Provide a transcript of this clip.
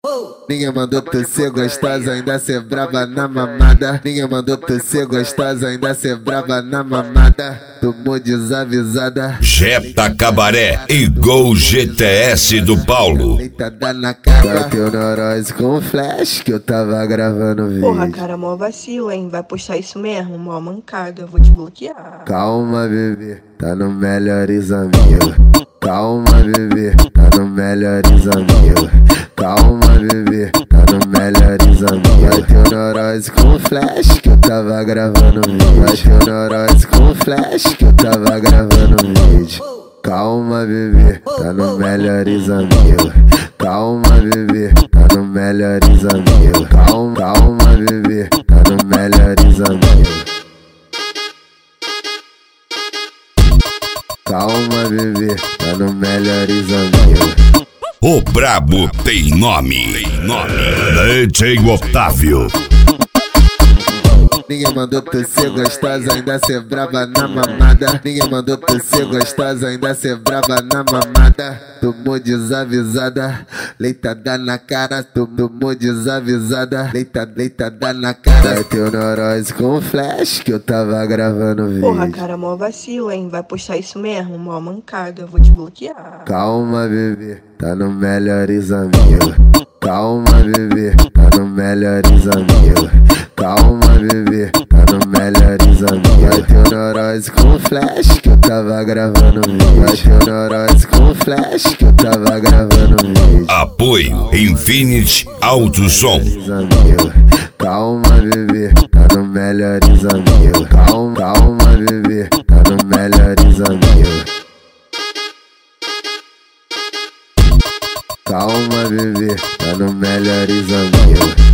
Ninguém mandou tu ser gostosa, ainda ser braba na mamada. Ninguém mandou tu ser gostosa, ainda ser braba na mamada. Tomou desavisada. Jetta Cabaré e Gol GTS do Paulo. Deitada na cara. Bateu neurose com flash que eu tava gravando vídeo. Porra, cara, mó vacilo, hein? Vai postar isso mesmo? Mó mancada, eu vou te bloquear. Calma, bebê, tá no melhores amigos. Calma, bebê, tá no melhores amigos. Calma, bebê, tá no melhores amigos. Bateu neurose com flash que eu tava gravando vídeo. Bateu neurose com flash que eu tava gravando vídeo. Calma, bebê, tá no melhores amigos. Calma, bebê, tá no melhores amigos. Calma, bebê, tá no melhores amigos. Calma, bebê, tá no melhores amigos. O brabo tem nome. DJ Otávio. Ninguém mandou tu ser gostosa, ainda ser braba na mamada. Ninguém mandou tu ser gostosa, ainda ser braba na mamada. Tomou desavisada, leitada na cara. Tomou desavisada, leitada na cara. Bateu neurose com flash que eu tava gravando vídeo. Porra, cara, mó vacilo, hein? Vai postar isso mesmo? Mó mancada, eu vou te bloquear. Calma, bebê, tá no melhores amigos. Calma, bebê, tá no melhores amigos. Calma, bebê, tá no melhores amigos. Bateu neurose com flash que eu tava gravando vídeo. Bateu neurose com flash que eu tava gravando vídeo. Apoio Infinity Auto Som. Calma, bebê, tá no melhores amigos. Calma, bebê, tá no melhores amigos. Calma, bebê, tá no melhores amigos.